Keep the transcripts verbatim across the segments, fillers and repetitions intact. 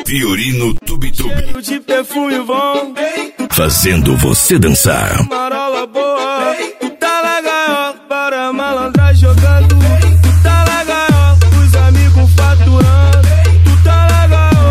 Fiorino Tubitubi. De perfume bom, Fazendo você dançar. marola boa. Tu tá legal para malandrar jogando. Tu tá legal, os amigos faturando. Tu tá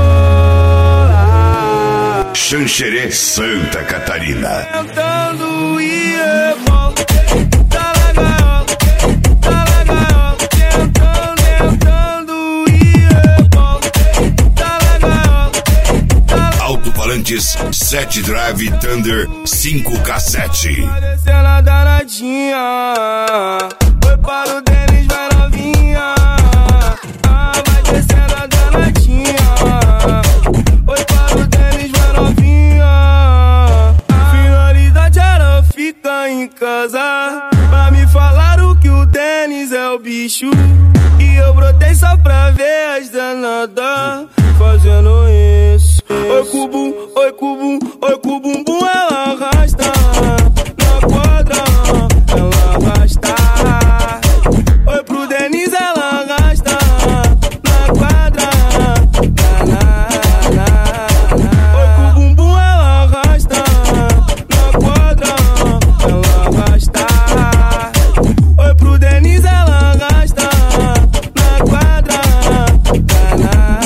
legal. Xanxerê, Santa Catarina. Tentando e é bom. Tu tá legal, tá legal. Tentando, tentando e é bom. Tá legal, tá legal. Alto-falantes sete Drive Thunder cinco K sete. Vai descendo a danadinha. Foi para o Denis, vai novinha. Ah, vai descendo a danadinha. Foi para o Denis, vai novinha. A finalidade era ficar em casa. Pra me falaram que o Denis é o bicho. E eu brotei só pra ver as danadas fazendo isso. Oi cubum, oi cubum, oi cubumbum, ela arrasta na quadra, ela arrasta. Oi pro Denis, ela arrasta na quadra, na, na, na. Oi cubumbum, ela arrasta na quadra, ela arrasta. Oi pro Denis, ela arrasta na quadra, na, na, na.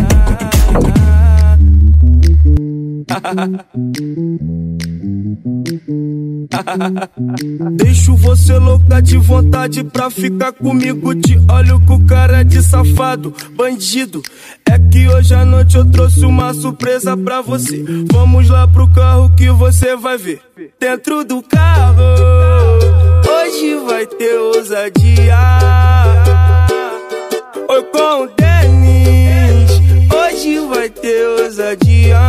Deixo você louca de vontade pra ficar comigo. Te olho com cara de safado, bandido. É que hoje à noite eu trouxe uma surpresa pra você. Vamos lá pro carro que você vai ver. Dentro do carro hoje vai ter ousadia. Oi com o Denis, hoje vai ter ousadia.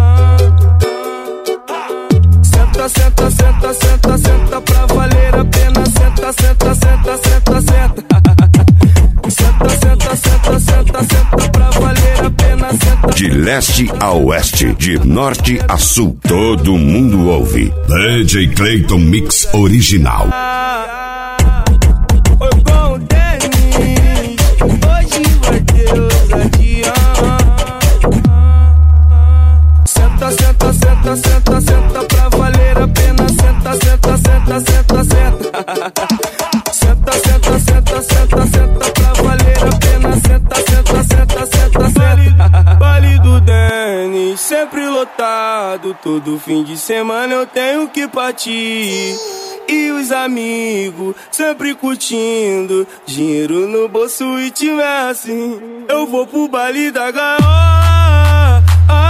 Senta, senta, senta, senta, senta pra valer a pena. Senta, senta, senta, senta, senta. Senta, senta, senta, senta, senta pra valer a pena. Senta. De leste a oeste, de norte a sul, todo mundo ouve. D J Clayton Mix Original. Oi com o Denis, hoje vai ter ousadia. Senta, senta, senta, senta, senta pra valer a pena. Senta, senta, senta, senta, senta. Senta, senta, senta, senta, senta pra valer a pena. Senta, senta, senta, senta, senta. Baile do Denis, sempre lotado. Todo fim de semana eu tenho que partir. E os amigos sempre curtindo. Dinheiro no bolso e tiver assim, eu vou pro baile da gaiola.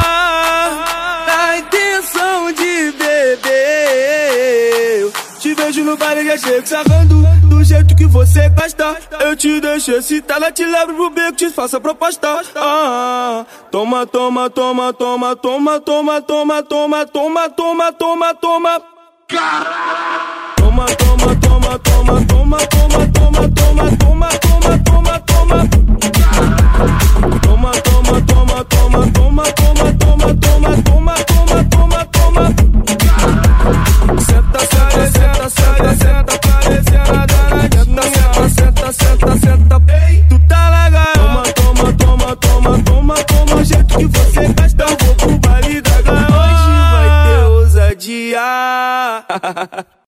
Na intenção de beber, eu te vejo no baile, já chego sarrando do jeito que você gosta. Eu te deixo excitada, te levo pro beco, te faço a proposta. Ah, toma, toma, toma, toma, toma, toma, toma, toma, toma, toma, toma, toma. Toma, toma, toma, toma, toma, toma, toma, toma, toma, toma, toma, toma. Toma, toma, toma, toma, toma, toma, toma, toma, toma, toma, toma, toma. Senta, senta, senta, senta, senta, parecendo a danadinha. Senta, senta, senta, senta, tu tá legal. Toma, toma, toma, toma, toma, toma, o jeito que você gosta. Eu vou pro baile da gaiola. Hoje vai ter ousadia.